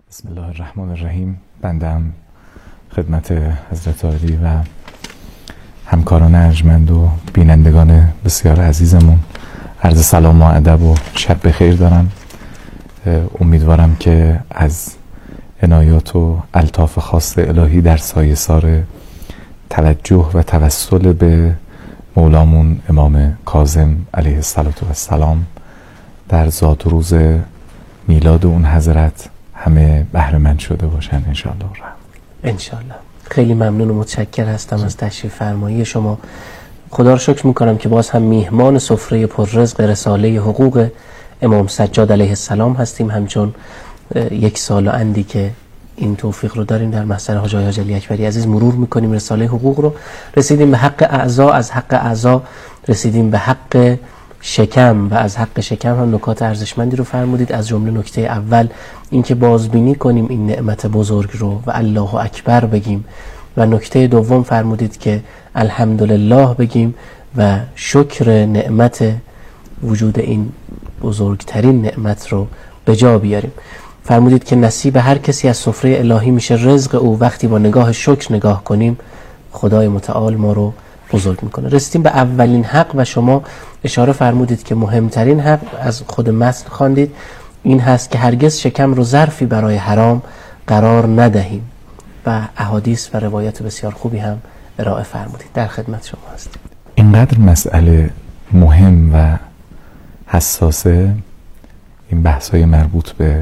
بسم الله الرحمن الرحیم. بندم خدمت حضرت عالی و همکاران ارجمند و بینندگان بسیار عزیزمون عرض سلام و ادب و شب بخیر دارم. امیدوارم که از عنایات و الطاف خاص الهی در سایه‌سار توجه و توسل به مولامون امام کاظم علیه السلام در ذات روز میلاد اون حضرت همه بهره مند شده باشن انشاءالله. انشاءالله. خیلی ممنون و متشکر هستم از تشریف فرمایی شما. خدا رو شکر میکنم که باز هم میهمان سفره پررزق رساله حقوق امام سجاد علیه السلام هستیم. همچون یک سال و اندی که این توفیق رو داریم در محضر حاج آقای حاج علی اکبری عزیز مرور میکنیم رساله حقوق رو. رسیدیم به حق اعضا، از حق اعضا رسیدیم به حق شکم و از حق شکم هم نکات ارزشمندی رو فرمودید. از جمله نکته اول اینکه بازبینی کنیم این نعمت بزرگ رو و الله اکبر بگیم، و نکته دوم فرمودید که الحمدلله بگیم و شکر نعمت وجود این بزرگترین نعمت رو به جا بیاریم. فرمودید که نصیب هر کسی از سفره الهی میشه رزق او. وقتی با نگاه شکر نگاه کنیم خدای متعال ما رو بزرگ میکنه. رسیدیم به اولین حق و شما اشاره فرمودید که مهمترین حق، از خود متن خواندید، این هست که هرگز شکم رو ظرفی برای حرام قرار ندهیم و احادیث و روایت بسیار خوبی هم ارائه فرمودید. در خدمت شما هستیم. اینقدر مسئله مهم و حساسه این بحث‌های مربوط به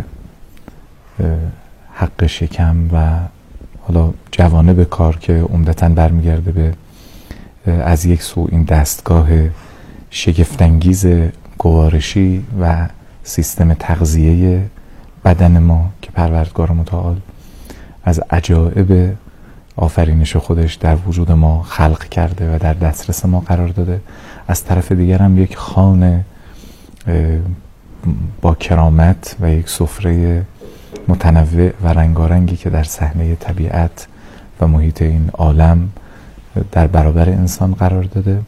حق شکم و حالا جوانب کار که عمدتاً برمیگرده به از یک سو این دستگاه شگفت‌انگیز گوارشی و سیستم تغذیه بدن ما که پروردگار متعال از عجایب آفرینش خودش در وجود ما خلق کرده و در دسترس ما قرار داده، از طرف دیگر هم یک خوان با کرامت و یک سفره متنوع و رنگارنگی که در صحنه طبیعت و محیط این عالم در برابر انسان قرار داده.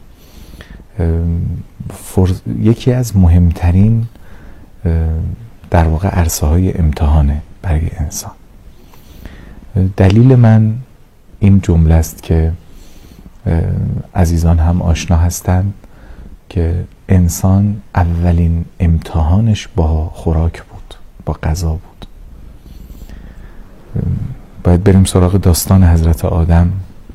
یکی از مهمترین در واقع عرصه های امتحانه برای انسان. دلیل من این جمله است که عزیزان هم آشنا هستند که انسان اولین امتحانش با خوراک بود، با غذا بود. باید بریم سراغ داستان حضرت آدم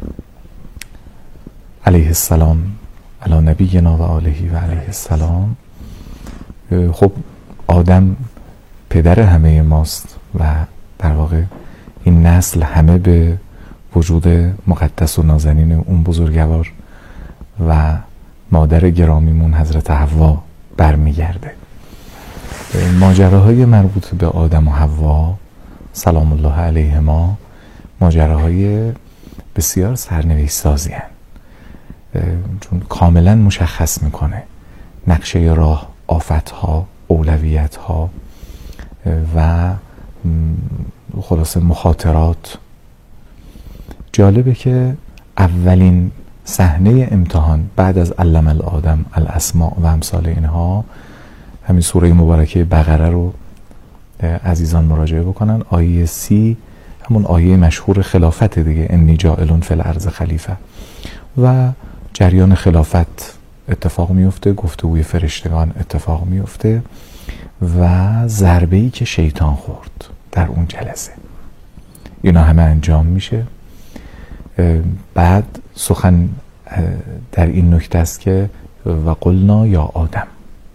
علیه السلام علی نبینا و آله و علیه السلام. خب آدم پدر همه ماست و در واقع این نسل همه به وجود مقدس و نازنین اون بزرگوار و مادر گرامیمون حضرت حوا برمیگرده. ماجراهای مربوط به آدم و حوا سلام الله علیهما ماجراهای بسیار سرنوشت سازی هستند، چون کاملا مشخص میکنه نقشه راه، آفتها، اولویتها و خلاصه مخاطرات. جالبه که اولین صحنه امتحان بعد از علم الآدم الاسماء و امثال اینها، همین سوره مبارکه بقره رو عزیزان مراجعه بکنن. آیه 30 همون آیه مشهور خلافت دیگه، انی جاعل فی الارض خلیفه، و جریان خلافت اتفاق میفته، گفتگوی فرشتگان اتفاق میفته و ضربه‌ای که شیطان خورد در اون جلسه، اینا همه انجام میشه. بعد سخن در این نکته است که و قلنا یا آدم،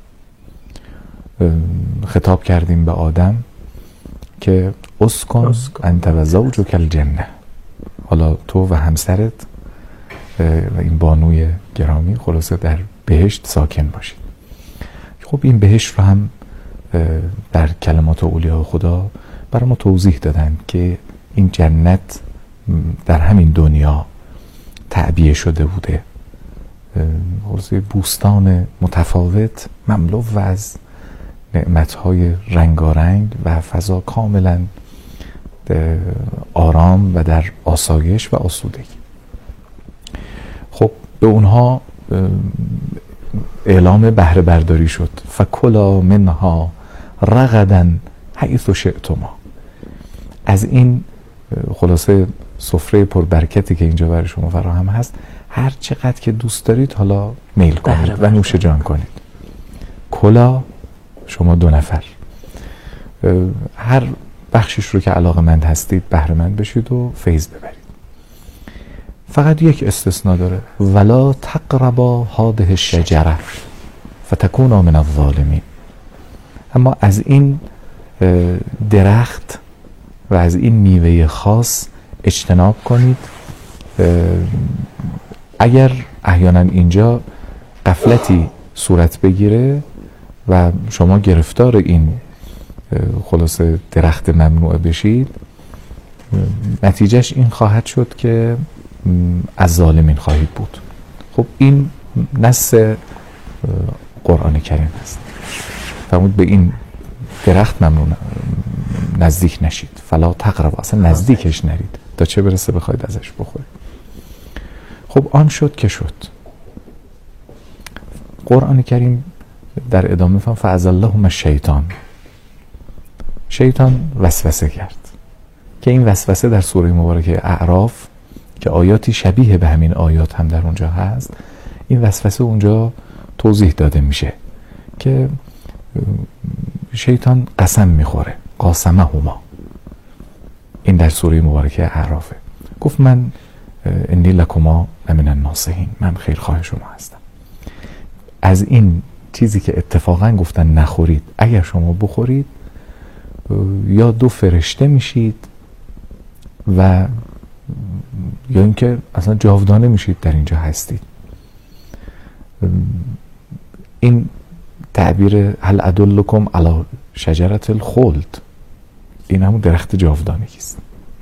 خطاب کردیم به آدم که اسکن انت و زوجک الجنه، حالا تو و همسرت و این بانوی گرامی خلاصه در بهشت ساکن باشید. خب این بهشت رو هم در کلمات اولیاء خدا برای ما توضیح دادن که این جنت در همین دنیا تعبیه شده بوده، خلاصه بوستان متفاوت مملو از نعمت‌های رنگارنگ و فضا کاملا آرام و در آسایش و آسودگی. خب به اونها اعلام بهره برداری شد، فکلا منها رغدا حیث شئتما. از این خلاصه سفره پربرکتی که اینجا برای شما فراهم هست هر چقدر که دوست دارید حالا میل کنید و نوش جان کنید. کلا شما 2 نفر هر بخشش رو که علاقه‌مند هستید بهره مند بشید و فیض ببرید. فقط یک استثناء داره، ولا تقربا هذه الشجره فتكونا من الظالمین. اما از این درخت و از این میوه خاص اجتناب کنید. اگر احیانا اینجا غفلتی صورت بگیره و شما گرفتار این خلاصه درخت ممنوع بشید، نتیجهش این خواهد شد که از ظالمین خواهید بود. خب این نص قرآن کریم هست. فرمود به این درخت ممنوع نزدیک نشید، فلا تقربوا، اصلا نزدیکش نرید تا چه برسه بخواید ازش بخورید. خب آن شد که شد. قرآن کریم در ادامه فرمود فأزلهما الشیطان، شیطان وسوسه کرد که این وسوسه در سوره مبارکه اعراف که آیاتی شبیه به همین آیات هم در اونجا هست، این وسوسه اونجا توضیح داده میشه که شیطان قسم میخوره، قاسمهما، این در سوره مبارکه اعرافه. گفت من انی لکما لمن الناصحین، من خیرخواه شما هستم. از این چیزی که اتفاقا گفتن نخورید، اگر شما بخورید یا 2 فرشته میشید و یا اینکه اصلا جاودانه میشید در اینجا هستید. این تعبیر هل ادلکم علی شجره الخلد، این همون درخت جاودانگی است.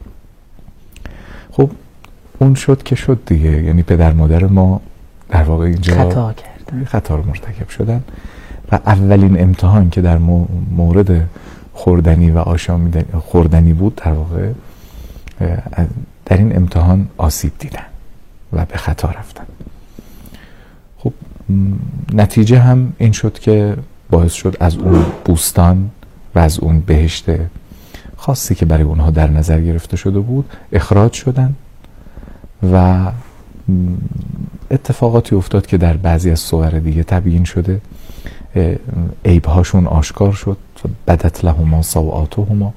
خب اون شد که شد دیگه، یعنی پدر مادر ما در واقع اینجا خطا کردن، خطا رو مرتکب شدن و اولین امتحان که در مورد خوردنی و آشامیدنی خوردنی بود در واقع در این امتحان آسیب دیدن و به خطا رفتن. خب نتیجه هم این شد که باعث شد از اون بوستان و از اون بهشت خاصی که برای اونها در نظر گرفته شده بود اخراج شدن و اتفاقاتی افتاد که در بعضی از صور دیگه تبیین شده، عیبهاشون آشکار شد، بدت لهما سوآتهما.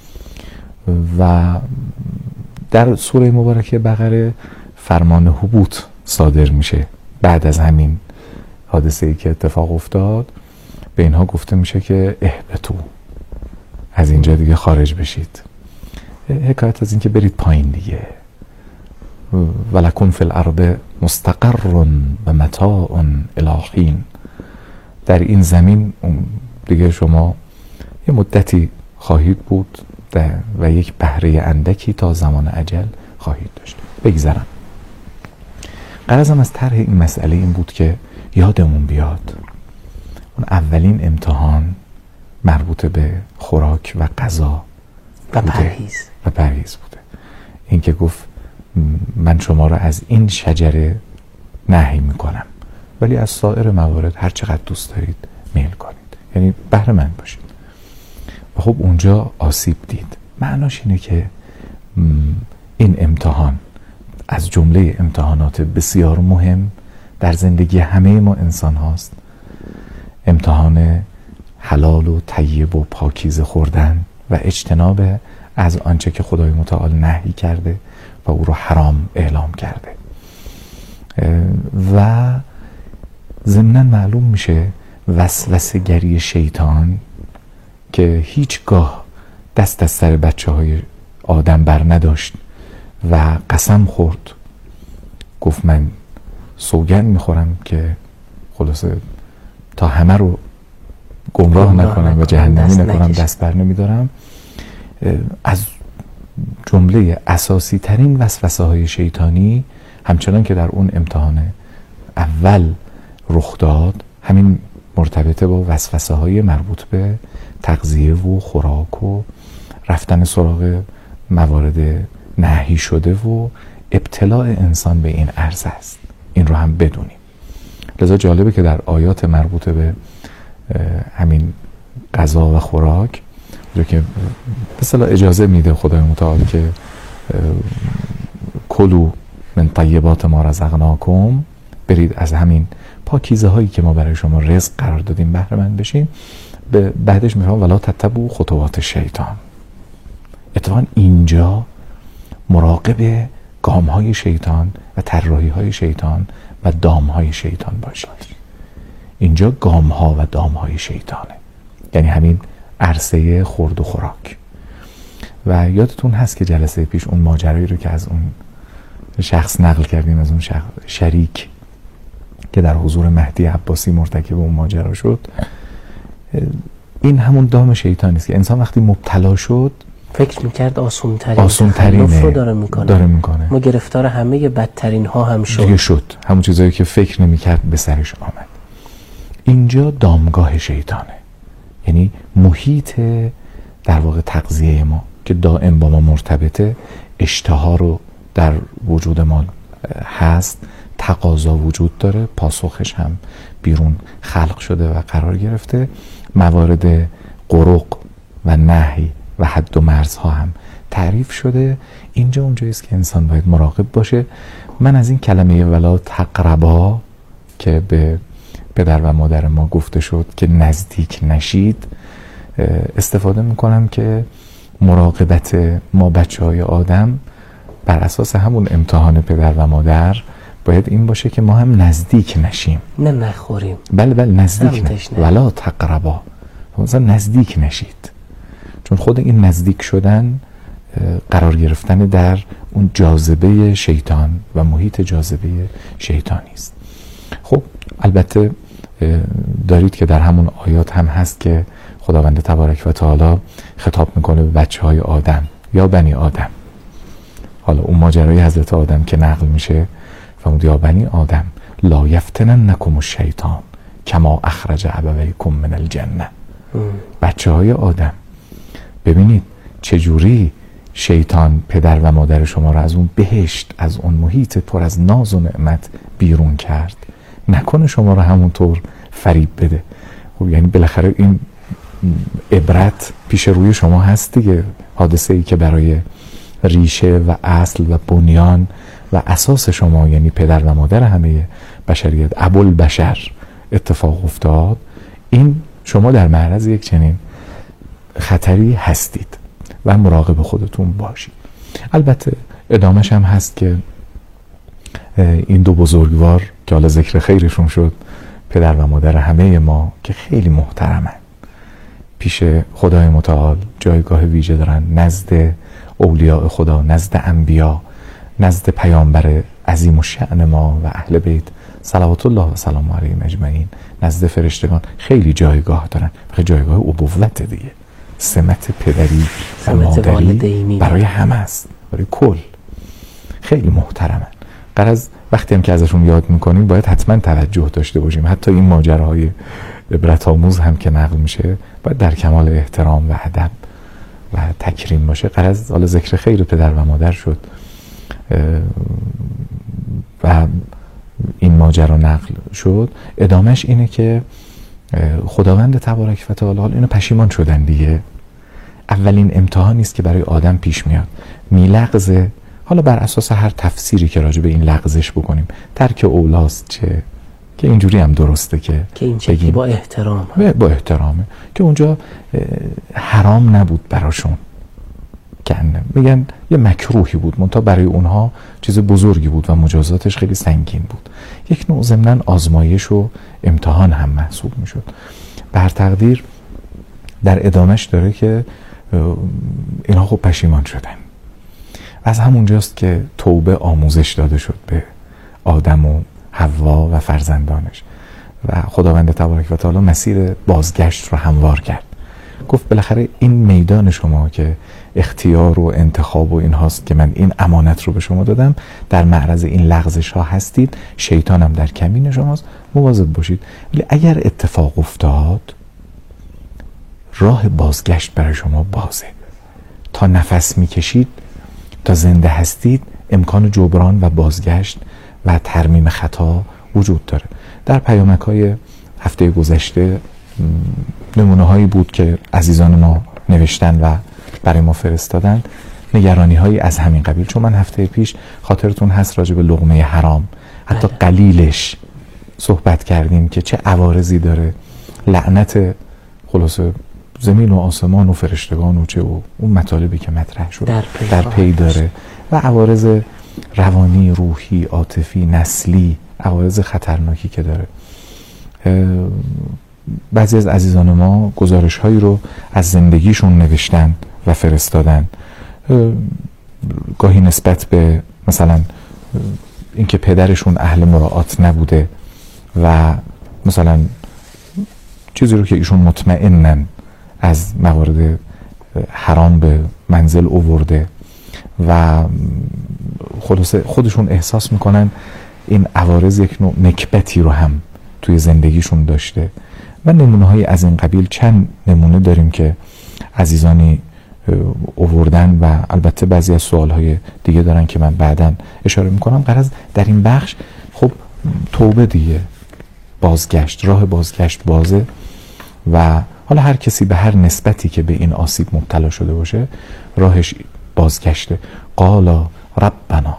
و در سوره مبارکه بقره فرمان هبوط صادر میشه بعد از همین حادثه‌ای که اتفاق افتاد. به اینها گفته میشه که اهبطو، از اینجا دیگه خارج بشید، حکایت از این که برید پایین دیگه. ولکم فی الارض مستقر و متاع الی حین، در این زمین دیگه شما یه مدتی خواهید بود و یک بهره اندکی تا زمان اجل خواهید داشت. بگذرم. غرضم از طرح این مسئله این بود که یادمون بیاد اون اولین امتحان مربوط به خوراک و غذا و پرهیز بوده. این که گفت من شما را از این شجره نهی میکنم، ولی از سایر موارد هر چقدر دوست دارید میل کنید، یعنی بهره مند باشید. و خب اونجا آسیب دید. معناش اینه که این امتحان از جمله امتحانات بسیار مهم در زندگی همه ما انسان هاست. امتحان حلال و طیب و پاکیزه خوردن و اجتناب از آنچه که خدای متعال نهی کرده و او رو حرام اعلام کرده. و ضمناً معلوم میشه وسوسه گری شیطان که هیچگاه دست از سر بچه های آدم بر نداشت و قسم خورد، گفت من سوگند میخورم که خلاصه تا همه رو گمراه نکنم و جهنمی نکنم، دست بر نمیدارم. از جمله اساسی ترین وسوسه های شیطانی همچنان که در اون امتحان اول رخ داد، همین مرتبطه با وسوسه های مربوط به تغذیه و خوراک و رفتن سراغ موارد نهی شده و ابتلاع انسان به این عرض است. این رو هم بدونیم. لذا جالبه که در آیات مربوط به همین غذا و خوراک که مثلا اجازه میده خدای متعال که کلوا من طیبات ما رزقناکم، برید از همین پاکیزه هایی که ما برای شما رزق قرار دادیم بهره مند بشین. بعدش میگه ولا تتبعوا خطوات شیطان. اتفاقا اینجا مراقب گام های شیطان و طراحی های شیطان و دام های شیطان باشید. اینجا گام ها و دام های شیطانه، یعنی همین عرصه خورد و خوراک. و یادتون هست که جلسه پیش اون ماجرایی رو که از اون شخص نقل کردیم، از اون شریک که در حضور مهدی عباسی مرتکب اون ماجرا شد، این همون دام شیطانی است که انسان وقتی مبتلا شد فکر میکرد آسونترین رو داره میکنه. ما گرفتار همه بدترین ها هم شد. همون چیزایی که فکر نمیکرد به سرش آمد. اینجا دامگاه شیطانه، یعنی محیط در واقع تغذیه ما که دائم با ما مرتبطه، اشتها رو در وجود ما هست، تقاضا وجود داره، پاسخش هم بیرون خلق شده و قرار گرفته، موارد قرق و نهی و حد و مرزها هم تعریف شده. اینجا اونجاییست که انسان باید مراقب باشه. من از این کلمه ولا تقربا که به پدر و مادر ما گفته شد که نزدیک نشید استفاده میکنم که مراقبت ما بچه‌های آدم بر اساس همون امتحان پدر و مادر باید این باشه که ما هم نزدیک نشیم، نه نخوریم. بله نزدیک نشیم. ولا تقربا، مثلا نزدیک نشید، چون خود این نزدیک شدن قرار گرفتن در اون جاذبه شیطان و محیط جاذبه شیطانی است. خب البته دارید که در همون آیات هم هست که خداوند تبارک و تعالی خطاب میکنه به بچه‌های آدم یا بنی آدم. حالا اون ماجرای حضرت آدم که نقل میشه فرمود یا بنی آدم لا یفتننکم الشیطان کما اخرج ابویکم من الجنه. بچه‌های آدم، ببینید چجوری شیطان پدر و مادر شما رو از اون بهشت، از اون محیط پر از ناز و نعمت بیرون کرد، نکنه شما رو همونطور فریب بده. خب یعنی بالاخره این عبرت پیش روی شما هست دیگه، حادثه ای که برای ریشه و اصل و بنیان و اساس شما یعنی پدر و مادر همه بشریت، ابوالبشر اتفاق افتاد. این شما در معرض یک چنین خطری هستید و مراقب خودتون باشید. البته ادامش هم هست که این دو بزرگوار که حالا ذکر خیرشون شد، پدر و مادر همه ما که خیلی محترمن، پیش خدای متعال جایگاه ویژه دارن، نزد اولیاء خدا، نزد انبیا، نزد پیامبر عظیم الشأن ما و اهل بیت صلوات الله و سلام علیهم اجمعین، نزد فرشتگان خیلی جایگاه دارن. جایگاه ابوت دیگه، سمت پدری و مادری برای همه است، برای کل خیلی محترمن. غرض وقتی هم که ازشون یاد میکنیم باید حتما توجه داشته باشیم. حتی این ماجراهای عبرت آموز هم که نقل میشه باید در کمال احترام و ادب و تکریم باشه. غرض حالا ذکر خیر پدر و مادر شد و این ماجرا نقل شد. ادامش اینه که خداوند تبارک و تعالی اینو پشیمان شدن دیگه. اولین امتحانی است که برای آدم پیش میاد، میلغزه. حالا بر اساس هر تفسیری که راجع به این لغزش بکنیم، ترک اولاست چه که اینجوری هم درسته که این چکی با احترام، با احترامه که اونجا حرام نبود براشون، که میگن یه مکروهی بود، منتها برای اونها چیز بزرگی بود و مجازاتش خیلی سنگین بود. یک نوع ضمناً آزمایش و امتحان هم محسوب میشد. بر تقدیر در ادامش داره که اینها خب پشیمان شدن. از همونجاست که توبه آموزش داده شد به آدم و حوا و فرزندانش و خداوند تبارک و تعالی مسیر بازگشت رو هموار کرد. گفت بالاخره این میدان شما که اختیار و انتخاب و این هاست که من این امانت رو به شما دادم، در معرض این لغزش ها هستید، شیطان هم در کمین شماست، مواظب باشید. ولی اگر اتفاق افتاد راه بازگشت برای شما بازه. تا نفس میکشید، تا زنده هستید، امکان جبران و بازگشت و ترمیم خطا وجود داره. در پیامک‌های هفته گذشته نمونه هایی بود که عزیزان ما نوشتن و برای ما فرستادن نگرانی هایی از همین قبیل. چون من هفته پیش خاطرتون هست راجع به لقمه حرام حتی قلیلش صحبت کردیم که چه عوارضی داره، لعنت خلاصه زمین و آسمان و فرشتگان و چه و اون مطالبی که مطرح شد در پی داره و عوارض روانی، روحی، عاطفی، نسلی، عوارض خطرناکی که داره. بعضی از عزیزان ما گزارش هایی رو از زندگیشون نوشتن و فرستادن، گاهی نسبت به مثلا اینکه پدرشون اهل مراعات نبوده و مثلا چیزی رو که ایشون مطمئنن از موارد حرام به منزل آورده و خلاصه خودشون احساس میکنن این عوارض یک نوع نکبتی رو هم توی زندگیشون داشته و نمونه های از این قبیل. چند نمونه داریم که عزیزانی آوردن و البته بعضی از سوال های دیگه دارن که من بعداً اشاره میکنم. غرض در این بخش خب توبه دیگه، بازگشت، راه بازگشت بازه و حالا هر کسی به هر نسبتی که به این آسیب مبتلا شده باشه راهش بازگشته. قالا ربنا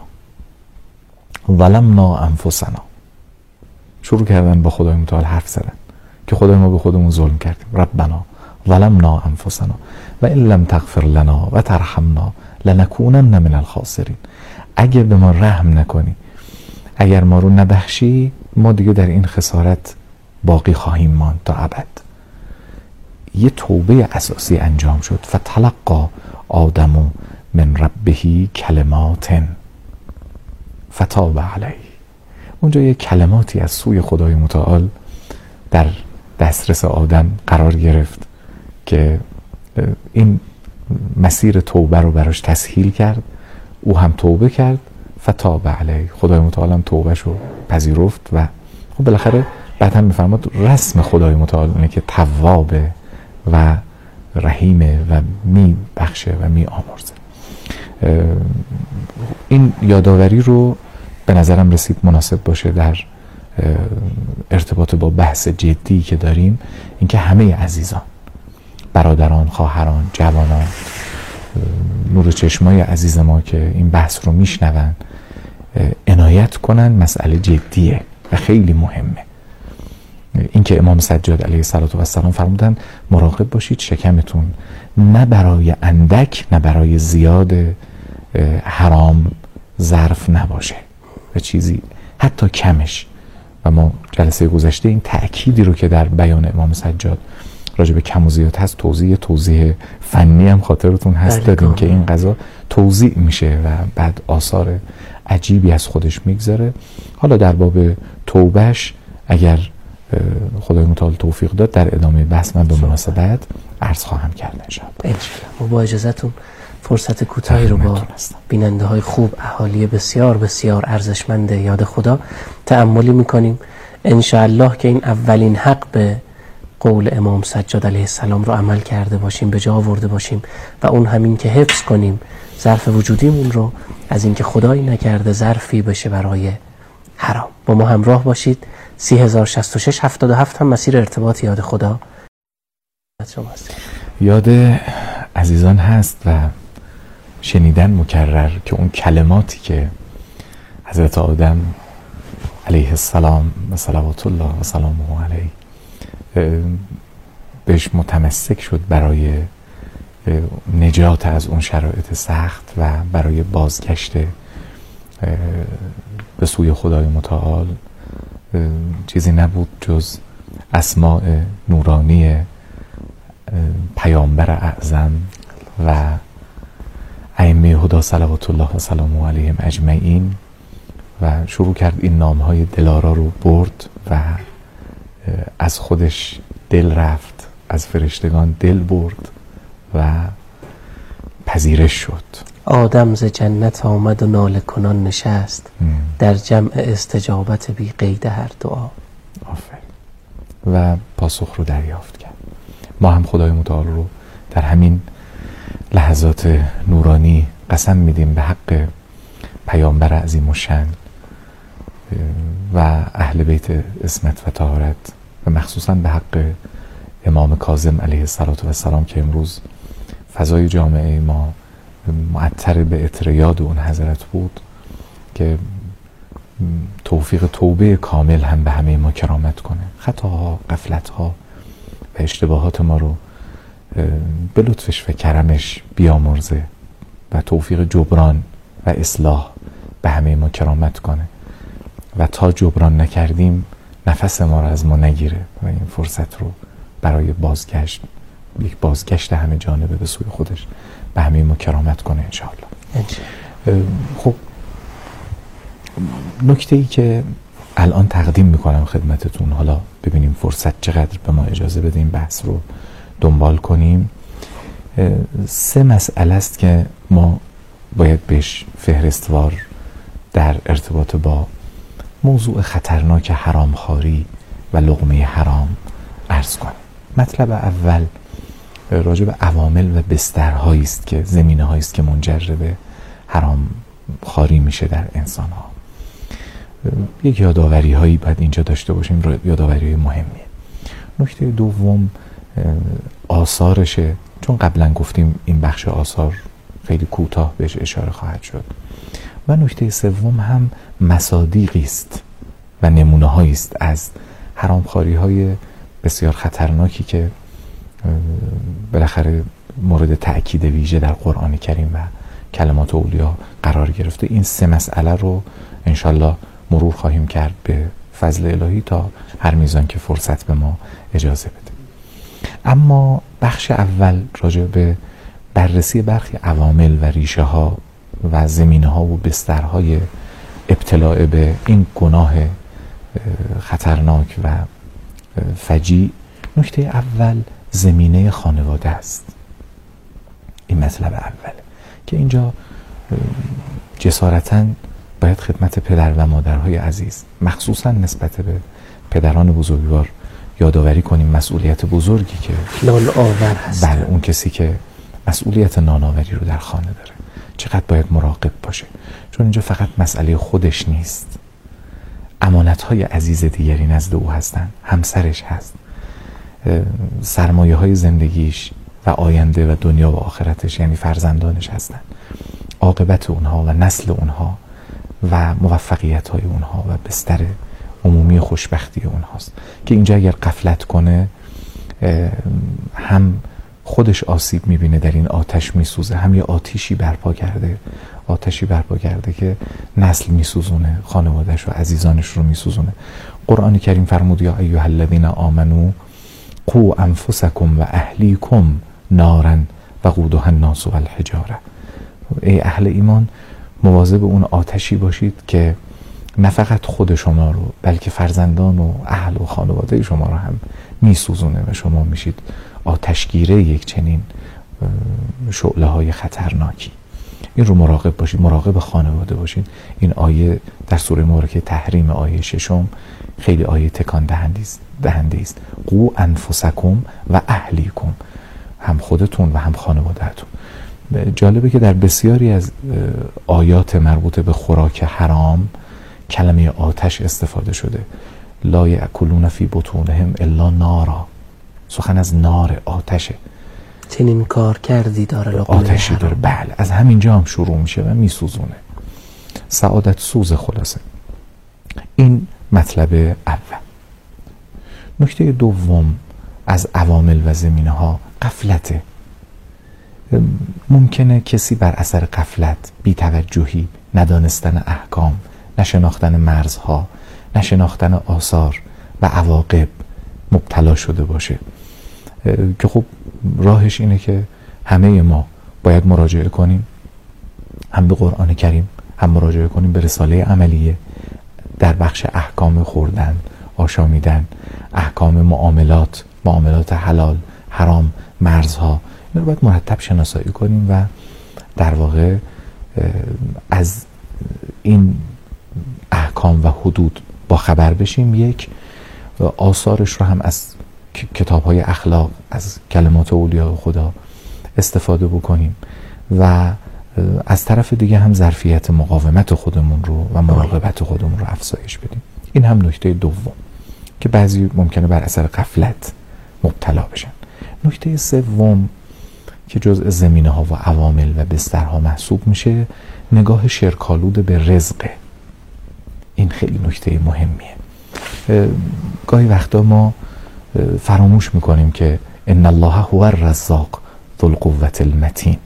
ظلمنا انفسنا، شروع کردن با خدای متعال حرف زدن که خدای ما به خودمون ظلم کردیم. ربنا ظلمنا انفسنا و ان لم تغفر لنا و ترحمنا لنکونن من الخاسرین. اگر به ما رحم نکنی، اگر ما رو نبخشی، ما دیگه در این خسارت باقی خواهیم ماند تا ابد. یه توبه اساسی انجام شد. فتلقی آدم من ربه کلمات فتاب علیه. اونجا یه کلماتی از سوی خدای متعال در دسترس آدم قرار گرفت که این مسیر توبه رو براش تسهیل کرد. او هم توبه کرد، فتاب علیه، خدای متعال هم توبهش رو پذیرفت و خب بالاخره بعد هم میفرماد رسم خدای متعال اینه که توابه و رحیمه و می بخشه و می آمرزه. این یادآوری رو به نظرم رسید مناسب باشه در ارتباط با بحث جدی که داریم، اینکه همه عزیزان، برادران، خواهران، جوانان، نور چشمای عزیز ما که این بحث رو میشنون عنایت کنن. مسئله جدیه و خیلی مهمه. اینکه امام سجاد علیه السلام فرمودن مراقب باشید شکمتون نه برای اندک نه برای زیاد حرام ظرف نباشه و چیزی حتی کمش. و ما جلسه گذشته این تأکیدی رو که در بیان امام سجاد راجع به کم و زیاد هست توضیح فنی هم خاطرتون هست دادیم که این قضا توضیح میشه و بعد آثار عجیبی از خودش میگذاره. حالا در باب توبهش اگر خدای متعال توفیق داد در ادامه بحث من به مناسبت عرض خواهم کرد انشاءالله. ما با اجازهتون فرصت کوتاهی رو با بیننده های خوب، اهالی بسیار بسیار ارزشمند یاد خدا تأملی میکنیم انشاءالله که این اولین حق به قول امام سجاد علیه السلام رو عمل کرده باشیم، به جا آورده باشیم و اون همین که حفظ کنیم ظرف وجودیمون رو از اینکه خدایی نکرده ظرفی بشه برای حرام. با ما همراه باشید. 3066 77 هم مسیر ارتباط یاد خدا. یاد عزیزان هست و شنیدن مکرر که اون کلماتی که حضرت آدم علیه السلام و صلوات الله و سلامه علیه بهش متمسک شد برای نجات از اون شرایط سخت و برای بازگشت به سوی خدای متعال، چیزی نبود جز اسماء نورانی پیامبر اعظم و ائمه هدی صلوات الله و سلامه علیهم اجمعین و شروع کرد این نامهای دلارا رو برد و از خودش دل رفت، از فرشتگان دل برد و پذیرش شد. آدم ز جنت آمد و ناله کنان نشست در جمع استجابت بی قید هر دعا. آفرین. و پاسخ رو دریافت کرد. ما هم خدای متعال رو در همین لحظات نورانی قسم میدیم به حق پیامبر عظیم الشأن و اهل بیت عصمت و طهارت و مخصوصا به حق امام کاظم علیه السلام که امروز فضای جامعه ما معطر به عطر یاد اون حضرت بود که توفیق توبه کامل هم به همه ما کرامت کنه، خطاها، غفلتها و اشتباهات ما رو به لطفش و کرمش بیامرزه و توفیق جبران و اصلاح به همه ما کرامت کنه و تا جبران نکردیم نفس ما رو از ما نگیره و این فرصت رو برای بازگشت، یک بازگشت همه جانبه به سوی خودش به همه ما کرامت کنه انشاءالله. خب نکته ای که الان تقدیم میکنم خدمتتون، حالا ببینیم فرصت چقدر به ما اجازه بده این بحث رو دنبال کنیم. 3 مسئله است که ما باید بهش فهرستوار در ارتباط با موضوع خطرناک حرامخواری و لقمه حرام عرض کنیم. مطلب اول راجع به عوامل و بسترهایی است که زمینه هایی است که منجر به حرام خواری میشه در انسان ها. یک یادآوری هایی باید اینجا داشته باشیم، یادآوری مهمیه. نکته دوم آثارشه، چون قبلا گفتیم این بخش آثار خیلی کوتاه بهش اشاره خواهد شد. و نکته سوم هم مصادیقی است و نمونه هایی است از حرامخواری های بسیار خطرناکی که بالاخره مورد تأکید ویژه در قرآن کریم و کلمات اولیا قرار گرفته. این 3 مسئله رو انشالله مرور خواهیم کرد به فضل الهی تا هر میزان که فرصت به ما اجازه بده. اما بخش اول راجع به بررسی برخی عوامل و ریشه ها و زمینه ها و بسترهای ابتلاع به این گناه خطرناک و فجیع. نکته اول زمینه خانواده است. این مطلب اول که اینجا جسارتاً باید خدمت پدر و مادرهای عزیز، مخصوصاً نسبت به پدران بزرگوار، یادآوری کنیم مسئولیت بزرگی که نان آور هست. بله، اون کسی که مسئولیت نانآوری رو در خانه داره چقدر باید مراقب باشه، چون اینجا فقط مسئله خودش نیست، امانت‌های عزیز دیگری نزد او هستن، همسرش هست، سرمایه های زندگیش و آینده و دنیا و آخرتش یعنی فرزندانش هستن، عاقبت اونها و نسل اونها و موفقیت های اونها و بستر عمومی خوشبختی اونهاست که اینجا اگر غفلت کنه هم خودش آسیب میبینه، در این آتش میسوزه، هم یه آتشی برپا کرده که نسل میسوزونه، خانوادهش و عزیزانش رو میسوزونه. قرآن کریم فرمود یا ایها الذین آمنو قوا انفسکم و اهلیکم نارا وقودها الناس والحجاره. ای اهل ایمان مواظب اون آتشی باشید که نه فقط خود شما رو بلکه فرزندان و اهل و خانواده شما رو هم میسوزونه و شما میشید آتشگیره یک چنین شعله های خطرناکی. این رو مراقب باشید، مراقب خانواده باشید. این آیه در سوره مبارکه تحریم، آیه 6 خیلی آیه تکان دهنده است. قو انفسکم و اهلیکم، هم خودتون و هم خانوادهتون. جالبه که در بسیاری از آیات مربوطه به خوراک حرام کلمه آتش استفاده شده. لا یأکلون فی بطونهم الا نارا، سخن از نار، آتشه. چنین کار کردی داره لقمه آتشی داره، بله، از همینجا هم شروع میشه و میسوزونه. سعادت سوز خلاصه. این مطلب اول. نکته دوم از عوامل و زمینه ها غفلته. ممکنه کسی بر اثر غفلت، بی‌توجهی، ندانستن احکام، نشناختن مرزها، نشناختن آثار و عواقب مبتلا شده باشه که خب راهش اینه که همه ما باید مراجعه کنیم، هم به قرآن کریم، هم مراجعه کنیم به رساله عملیه در بخش احکام خوردن، آشامیدن، احکام معاملات حلال، حرام، مرزها. این رو باید مرتب شناسایی کنیم و در واقع از این احکام و حدود با خبر بشیم. یک، آثارش رو هم از کتاب‌های اخلاق، از کلمات اولیاء خدا استفاده بکنیم و از طرف دیگه هم ظرفیت مقاومت خودمون رو و مراقبت خودمون رو افزایش بدیم. این هم نکته دوم که بعضی ممکنه بر اثر غفلت مبتلا بشن. نکته سوم که جزء زمینه ها و عوامل و بسترها محسوب میشه، نگاه شرکالود به رزقه. این خیلی نکته مهمیه. گاهی وقتا ما فراموش میکنیم که ان الله هو الرزاق ذو القوة المتین.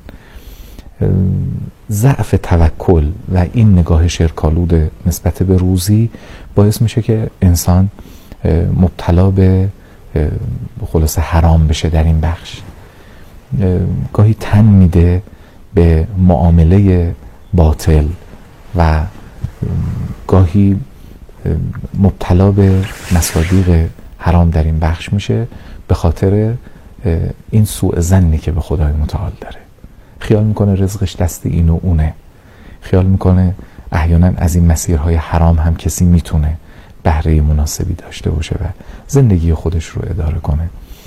ضعف توکل و این نگاه شرکالود نسبت به روزی باعث میشه که انسان مبتلا به خلاصه حرام بشه در این بخش. گاهی تن میده به معامله باطل و گاهی مبتلا به مصادیق حرام در این بخش میشه به خاطر این سوء ظنی که به خدای متعال داره. خیال میکنه رزقش دست این و اونه، خیال میکنه احیانا از این مسیرهای حرام هم کسی میتونه بهره مناسبی داشته باشه و زندگی خودش رو اداره کنه.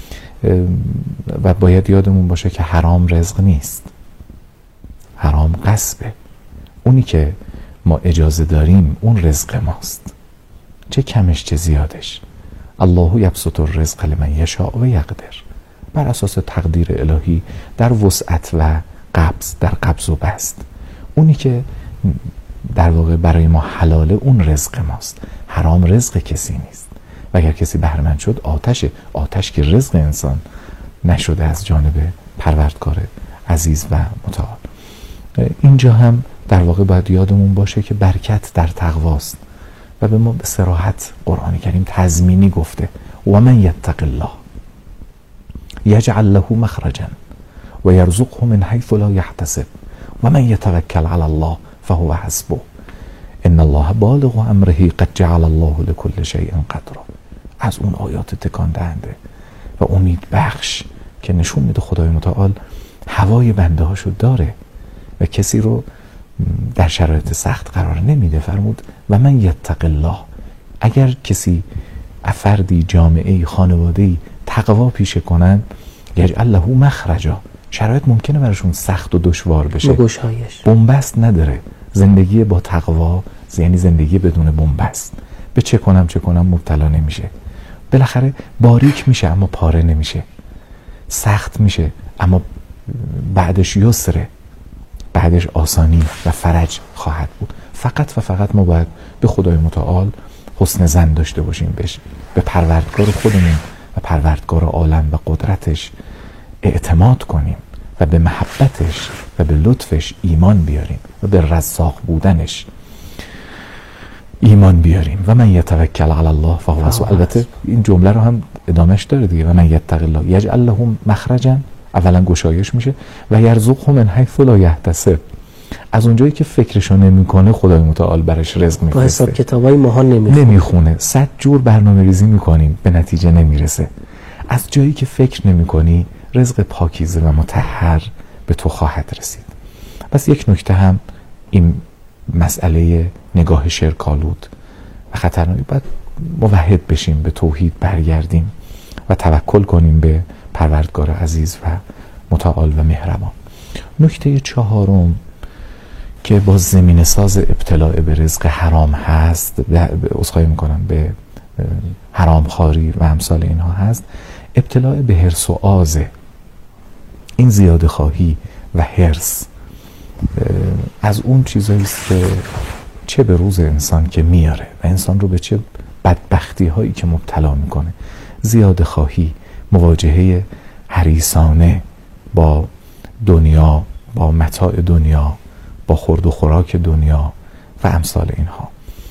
و باید یادمون باشه که حرام رزق نیست، حرام غصبه. اونی که ما اجازه داریم اون رزق ماست، چه کمش چه زیادش. الله یبسط الرزق لمن یشاء و یقدر، بر اساس تقدیر الهی در وسعت و قبض، در قبض و بسط. اونی که در واقع برای ما حلاله اون رزق ماست، حرام رزق کسی نیست. و اگر کسی بهره‌مند شد آتش که رزق انسان نشده از جانب پروردگار عزیز و متعال. اینجا هم در واقع باید یادمون باشه که برکت در تقواست و به ما به صراحت قرآن کریم تضمینی گفته و من یتق الله یجعل له مخرجا و یرزقه من حیث لا یحتسب و من یتوکل علی الله فهو حسبه ان الله بالغ امره قد جعل الله لكل شیء قدرا. از اون آیات تکان دهنده و امید بخش که نشون میده خدای متعال هوای بنده هاشو داره و کسی رو در شرایط سخت قرار نمیده. فرمود و من یتق الله، اگر کسی افردی، جامعه‌ای، خانواده‌ای تقوا پیشه کنن، یجعل له مخرجا، شرایط ممکنه براشون سخت و دشوار بشه، بنبست نداره. زندگی با تقوا یعنی زندگی بدون بنبست. به چه کنم مبتلا نمیشه. بالاخره باریک میشه اما پاره نمیشه، سخت میشه اما بعدش یسره، بعدش آسانی و فرج خواهد بود. فقط و فقط ما باید به خدای متعال حسن ظن داشته باشیم، به پروردگار خودمون و پروردگار عالم و قدرتش اعتماد کنیم و به محبتش و به لطفش ایمان بیاریم و به رزاق بودنش ایمان بیاریم. و من یتوکل علی الله فهو حسبه. البته این جمله رو هم ادامهش داره دیگه، و من یتق الله یجعل له مخرجا، اولا گشایش میشه، و یرزقه من حیث لا یحتسب، از اونجایی که فکرشو نمیکنه خدای متعال برش رزق میفرسته. با حساب کتابای ماها نمیخونه. 100 جور برنامه‌ریزی میکنیم به نتیجه نمیرسه. از جایی که فکر نمیکنی رزق پاکیزه و مطهر به تو خواهد رسید. پس یک نکته هم این مسئله نگاه شرکالود و خطرناکی، باید موحد بشیم، به توحید برگردیم و توکل کنیم به پروردگار عزیز و متعال و مهربان. نکته چهارم که با زمینه ساز ابتلاع به رزق حرام هست، عذرخواهی میکنم، به حرام خواری و امثال اینها هست، ابتلاع به حرص و آزه. این زیاده خواهی و حرص از اون چیزایی است که چه به روز انسان که میاره و انسان رو به چه بدبختی هایی که مبتلا میکنه. زیاده خواهی، مواجهه حریصانه با دنیا، با متاع دنیا، با خورد و خوراک دنیا و امثال اینها.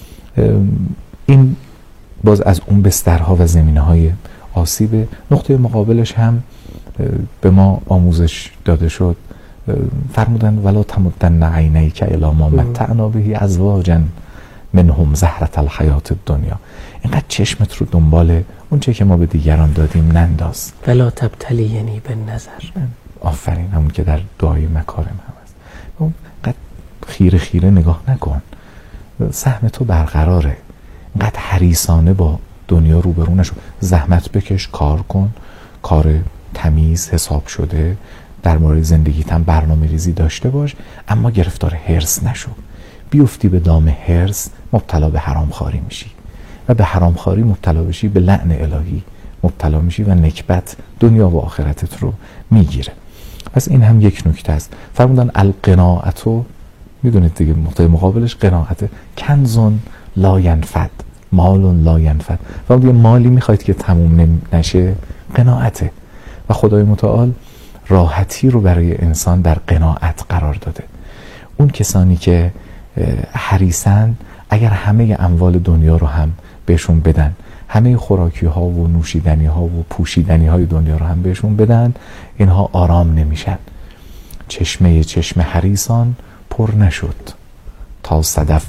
این باز از اون بسترها و زمینه های آسیب. نقطه مقابلش هم به ما آموزش داده شد، فرمودن ولا تمدن عینیک الی ما متعنا به ازواجا منهم زهرة الحیات الدنیا. اینقدر چشمت رو دنبال اون چه که ما به دیگران دادیم ننداز. ولا تبتلی یعنی به نظر. آفرین، همون که در دعای مکارم هم هست. اینقدر خیره خیره نگاه نکن، سهم تو برقراره. اینقدر حریصانه با دنیا روبرو نشو. زحمت بکش، کار کن، کار تمیز، حساب شده، در مورد زندگیت هم برنامه ریزی داشته باش، اما گرفتار حرص نشو. بیفتی به دام حرص، مبتلا به حرامخواری میشی و به حرامخواری مبتلا بشی، به لعن الهی مبتلا میشی و نکبت دنیا و آخرتت رو میگیره. پس این هم یک نکته است. فرمودن القناعتو، میدونید دیگه نقطه مقابلش قناعته، کنزون لا ینفد، مالون لا ینفد. فرمودن مالی میخواید که تموم نشه، قناعته. و خدای متعال راحتی رو برای انسان در قناعت قرار داده. اون کسانی که حریصن اگر همه اموال دنیا رو هم بهشون بدن، همه خوراکی ها و نوشیدنی ها و پوشیدنی های دنیا رو هم بهشون بدن، اینها آرام نمیشن. چشم حریصان پر نشد تا صدف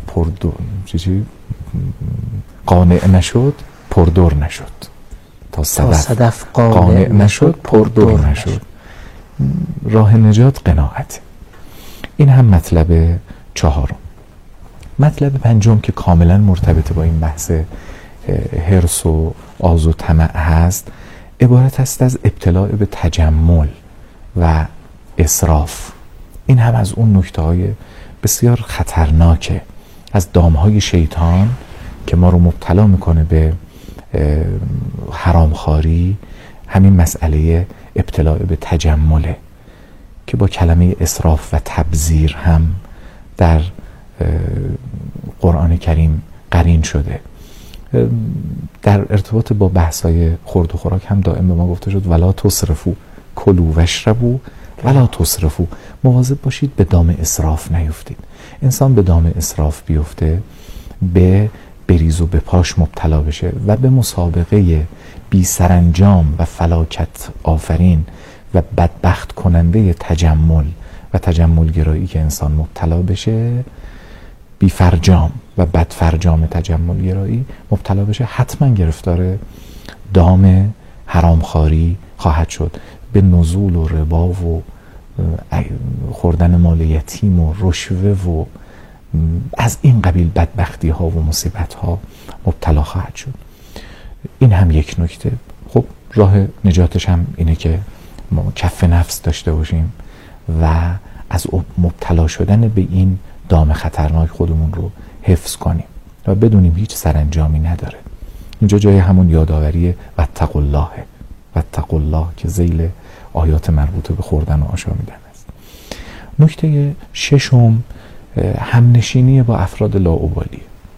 قانع نشد پردر نشد. تا صدف قانع نشد پردر نشد. راه نجات قناعت. این هم مطلب چهارم. مطلب پنجم که کاملا مرتبط با این بحث حرص و آز و طمع هست، عبارت است از ابتلاع به تجمل و اسراف. این هم از اون نکته‌های بسیار خطرناکه، از دامهای شیطان که ما رو مبتلا میکنه به حرامخواری. همین مسئله ابتلاع به تجمله که با کلمه اسراف و تبذیر هم در قرآن کریم قرین شده. در ارتباط با بحث‌های خورد و خوراک هم دائم به ما گفته شد ولا تسرفو، کلوا واشربوا ولا تسرفو، مواظب باشید به دام اسراف نیفتید. انسان به دام اسراف بیفته، به بریز و به پاش مبتلا بشه و به مسابقه بی سرانجام و فلاکت آفرین و بدبخت کننده تجمل و تجملگرایی که انسان مبتلا بشه، بی فرجام و بد فرجام تجملگرایی مبتلا بشه، حتما گرفتار دام حرامخواری خواهد شد. به نزول و ربا و خوردن مال یتیم و رشوه و از این قبیل بدبختی ها و مصیبت ها مبتلا خواهد شد. این هم یک نکته. خب راه نجاتش هم اینه که ما کف نفس داشته باشیم و از مبتلا شدن به این دام خطرناک خودمون رو حفظ کنیم و بدونیم هیچ سرانجامی نداره. اینجا جای همون یادآوری واتقوا الله، واتقوا الله که ذیل آیات مربوطه به خوردن و آشامیدن است. نکته ششم همنشینی با افراد لاابالی.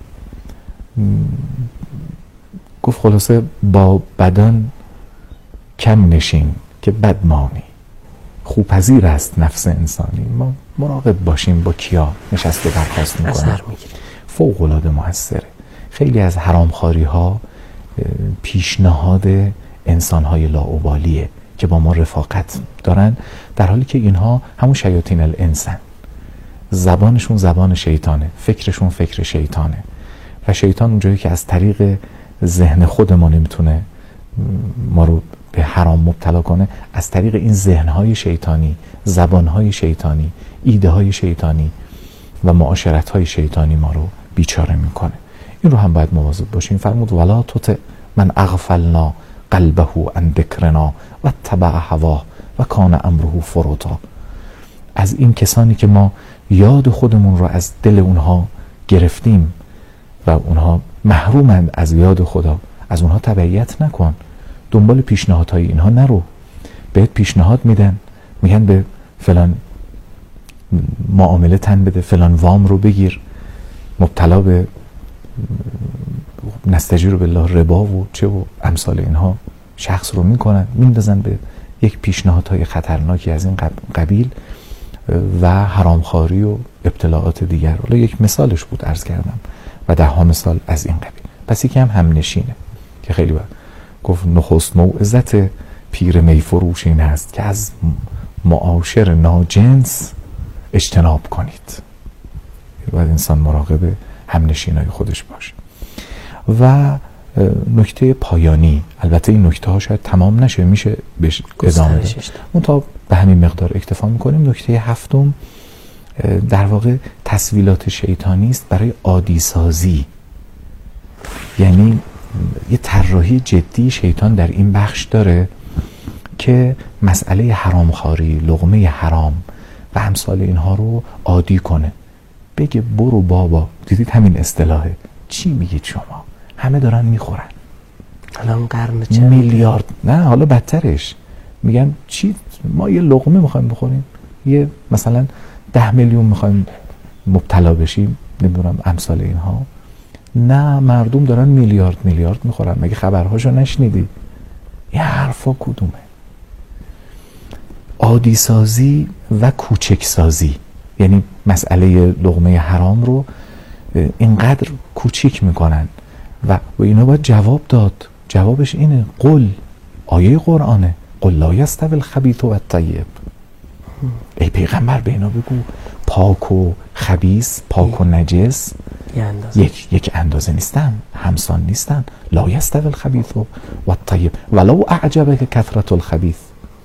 گفت خلاصه با بدن کم نشین که بدمانی، خوپذیر است نفس انسانی. ما مراقب باشیم با کیا نشسته برخاست میکنه، فوق العاده موثره. خیلی از حرامخواری ها پیشنهاد انسان های لاابالیه که با ما رفاقت دارن، در حالی که اینها همون شیاطین الانسن، زبانشون زبان شیطانه، فکرشون فکر شیطانه و شیطان اونجایی که از طریق ذهن خود ما نمیتونه ما رو به حرام مبتلا کنه، از طریق این ذهنهای شیطانی، زبانهای شیطانی، ایدههای شیطانی و معاشرتهای شیطانی ما رو بیچاره میکنه. این رو هم باید مواظب باشیم. فرمود ولا تطع من اغفلنا قلبه عن ذکرنا واتبع هواه و کان امره فرطا. از این کسانی که ما یاد خودمون رو از دل اونها گرفتیم و اونها محرومند از یاد خدا، از اونها تبعیت نکن، دنبال پیشنهادهای اینها نرو. بهت پیشنهاد میدن، میگن به فلان معامله تن بده، فلان وام رو بگیر، مبتلا به نستجیر بالله ربا و چه و امثال اینها شخص رو میکنن، میندازن به یک پیشنهادهای خطرناکی از این قبیل و حرامخواری و ابتلاعات دیگر. حالا یک مثالش بود عرض کردم و 10 مثال از این قبیل. پس یکی هم همنشینه که خیلی باید گفت نخست موعظت پیر میفروش این است که از معاشر ناجنس اجتناب کنید. باید انسان مراقب همنشینای خودش باشه. و نکته پایانی، البته این نکته ها شاید تمام نشه، میشه بهش ادامه داد، اون تا به همین مقدار اکتفا میکنیم. نکته هفتم در واقع تسویلات شیطانی است برای عادی سازی. یعنی یه طراحی جدی شیطان در این بخش داره که مسئله حرامخواری، لقمه حرام و امثال اینها رو عادی کنه. بگه برو بابا، دیدید همین اصطلاحه، چی میگید شما؟ همه دارن میخورن. الان قرن چه؟ میلیارد، نه حالا بدترش، میگن چی؟ ما یه لقمه میخوایم بخوریم، یه مثلا 10 میلیون میخوایم مبتلا بشیم، نمیدونم امثال اینها. نه، مردم دارن میلیارد میخورن. مگه خبرهاشو نشنیدی؟ این حرفا کدومه؟ عادی سازی و کوچک سازی، یعنی مسئله لقمه حرام رو اینقدر کوچیک میکنن و اینا باید جواب داد. جوابش اینه، قل، آیه قرآنه، قل لا یستوی الخبیث و الطیب. ای پیغمبر به اینا بگو پاک و خبیث، پاک و نجس یک اندازه نیستن، همسان نیستن. لا یستوی الخبیث و الطیب ولو اعجبک کثرة الخبیث.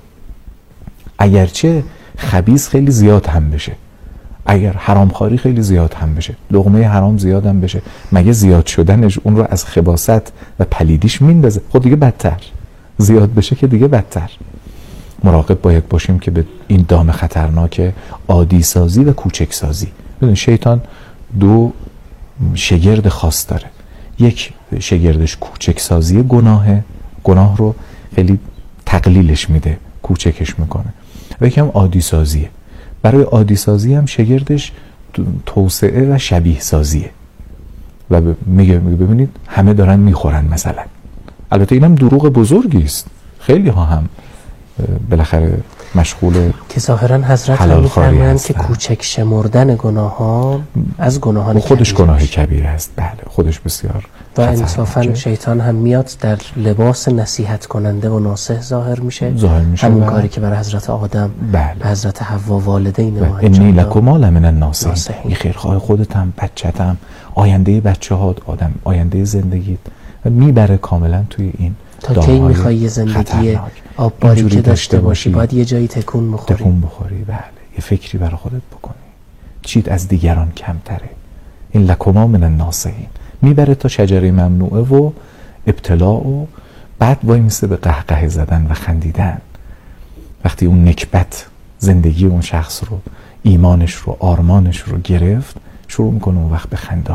اگرچه خبیث خیلی زیاد هم بشه، اگر حرامخواری خیلی زیاد هم بشه، لقمه حرام زیاد هم بشه، مگه زیاد شدنش اون رو از خباثت و پلیدیش میندازه؟ خود دیگه بدتر. زیاد بشه که دیگه بدتر. مراقب باید باشیم که به این دام خطرناک عادی سازی و کوچک سازی. ببین شیطان دو شگرد خاص داره. یک شگردش کوچک سازی گناه رو خیلی تقلیلش میده، کوچکش میکنه. و یکم عادی سازیه. برای عادی سازی هم شگردش توسعه و شبیه سازیه و میگه ببینید همه دارن میخورن مثلا. البته اینم دروغ بزرگی است. خیلی ها هم بالاخره مشغول که ظاهرا حضرت میفرمایند که کوچک شمردن گناهان از گناهان خودش گناه کبیره است. بله، خودش بسیار و انصافا شیطان هم میاد در لباس نصیحت کننده و ناصح ظاهر میشه همون کاری که برای حضرت آدم به حضرت حوا والدین ما انی لکما لمن الناصحین. این خیرخواه خودتم، بچه‌تم، آینده بچه‌هات، آدم آینده زندگیت، میبره کاملا توی این تا کی میخوای یه زندگی آبباری که داشته باشی باید یه جایی تکون بخوری. بله، یه فکری برای خودت بکنی. چیت از دیگران کمتره. این لکما من الناصحین میبره تا شجره ممنوعه و ابتلا و بعد وای میسته به قهقه زدن و خندیدن. وقتی اون نکبت زندگی اون شخص رو، ایمانش رو، آرمانش رو گرفت، شروع میکنه اون وقت به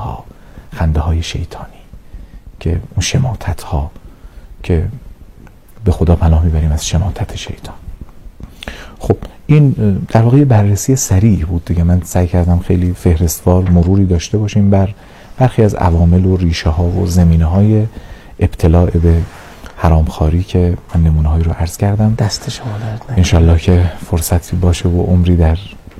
خنده های شیطانی که اون شماتت ها که به خدا پناه میبریم از شماتت شیطان. خب این در واقع بررسی سریع بود دیگه. من سعی کردم خیلی فهرستوار مروری داشته باشیم بر برخی از عوامل و ریشه ها و زمینه های ابتلاع به حرامخواری که من نمونه هایی رو عرض کردم. دست شما درد نکنه. انشالله که فرصتی باشه و عمری در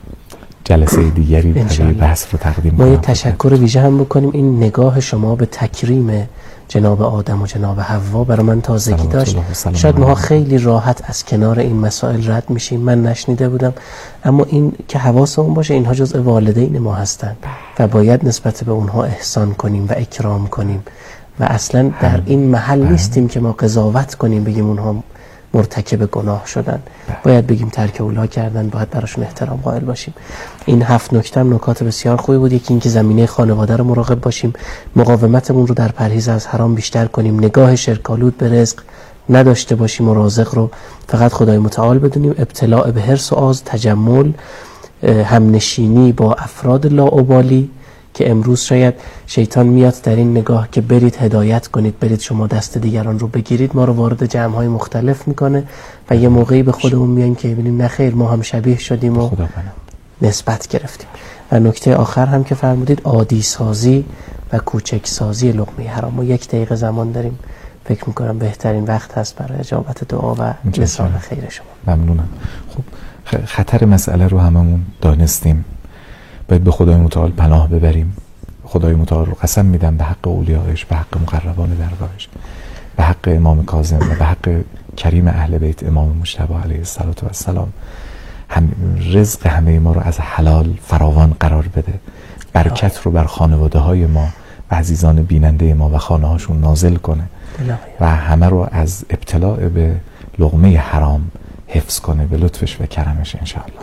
جلسه دیگری برای بحث رو تقدیم کنم. ما یه تشکر ویژه هم بکنیم. این نگاه شما به تکریم جناب آدم و جناب حوا برای من تازگی داشت. شاید ما خیلی راحت از کنار این مسائل رد میشیم، من نشنیده بودم، اما این که حواسمون باشه اینها جزء والدین ما هستند و باید نسبت به اونها احسان کنیم و اکرام کنیم و اصلا در این محل نیستیم که ما قضاوت کنیم بگیم اونها مرتکب گناه شدن. باید بگیم ترک اولا کردن، باید براشون احترام قائل باشیم. این 7 نکته هم نکات بسیار خوبی بود. یکی اینکه زمینه خانواده رو مراقب باشیم، مقاومتمون رو در پرهیز از حرام بیشتر کنیم، نگاه شرک‌آلود به رزق نداشته باشیم و رازق رو فقط خدای متعال بدونیم، ابتلاع به حرص و آز، تجمل، همنشینی با افراد لاابالی که امروز شاید شیطان میاد در این نگاه که برید هدایت کنید، برید شما دست دیگران رو بگیرید، ما رو وارد جمع‌های مختلف میکنه و یه موقعی به خودمون میان که ببینیم نه خیر ما هم شبیه شدیم و نسبت گرفتیم. و نکته آخر هم که فرمودید عادی سازی و کوچک سازی لقمه حرام. ما 1 دقیقه زمان داریم، فکر میکنم بهترین وقت هست برای اجابت دعا و لسان خیر شما. ممنونم. خب خطر مسئله رو هممون دانستیم، باید به خدای متعال پناه ببریم. خدای متعال رو قسم میدم به حق اولیایش، به حق مقربان درگاهش، به حق امام کاظم و به حق کریم اهل بیت امام مجتبی علیه السلام، هم رزق همه ما رو از حلال فراوان قرار بده، برکت رو بر خانواده های ما و عزیزان بیننده ما و خانه هاشون نازل کنه و همه رو از ابتلاع به لقمه حرام حفظ کنه به لطفش و کرمش انشاءالله.